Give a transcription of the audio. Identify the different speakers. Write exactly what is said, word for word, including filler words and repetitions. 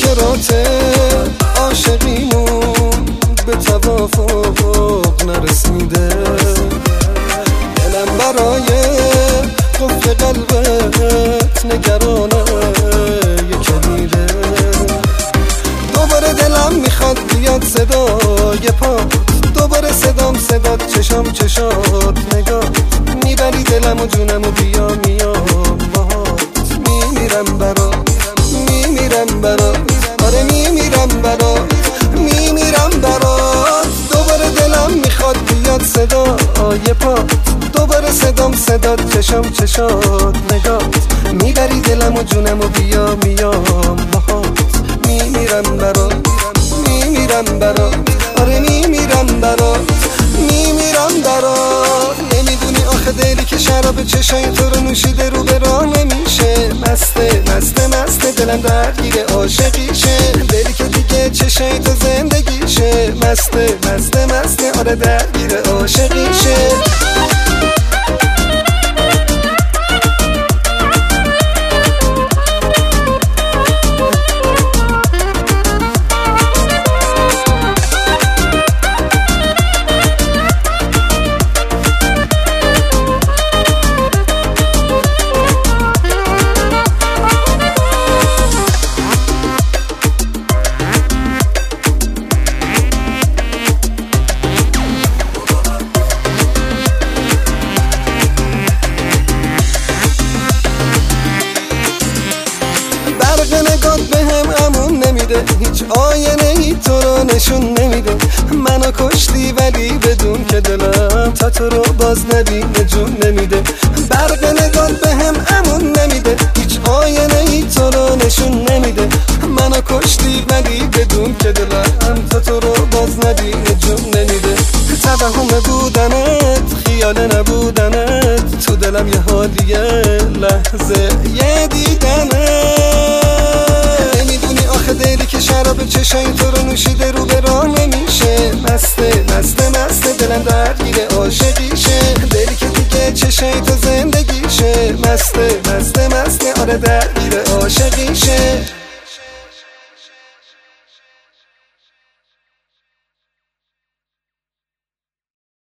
Speaker 1: خاطراته عاشقیمون به توافق نرسیده. دلم برای قفل قلبت نگرانه یه کلیده. دوباره دلم میخواد بیاد صدای پات، دوباره صدام صدات، چشام چشات نگات، میبری دلم و جونم و بیا میام باهات. میمیرم برات میمیرم برات، آره میمیرم برات میمیرم برات. دوباره دلم میخواد بیاد صدای پات، دوباره صدام صدات، چشام چشات نگات، میبری دلم و جونم و بیا میام باهات. میمیرم برات میمیرم برات، آره میمیرم برات میمیرم برات. نمیدونی آخه دلی که شراب چشای تو رو نوشیده رو به راه نمیشه. مسته مسته مسته دلم درگیر عاشقیشه. دلی که دیگه چشای تو زندگیشه. مسته مسته مسته آره درگیر عاشقیشه. نگات به هم امون نمیده، هیچ آینه ای تو رو نشون نمیده. منو کشتی ولی بدون که دلم تا تو رو باز نبینه جون نمیده. برق نگات به هم امون نمیده، هیچ آینه ای تو رو نشون نمیده. منو کشتی ولی بدون که دلم تا تو رو باز نبینه جون نمیده. توهم بودنت خیال نبودنت، تو دلم یه حالیه لحظه یه دیدنت. دلی که شراب چشای تو رو نوشیده رو به راه نمیشه. مسته مسته مسته دلم درگیر عاشقیشه. دلی که دیگه چشای تو زندگیشه. مسته مسته مسته آره درگیر عاشقیشه.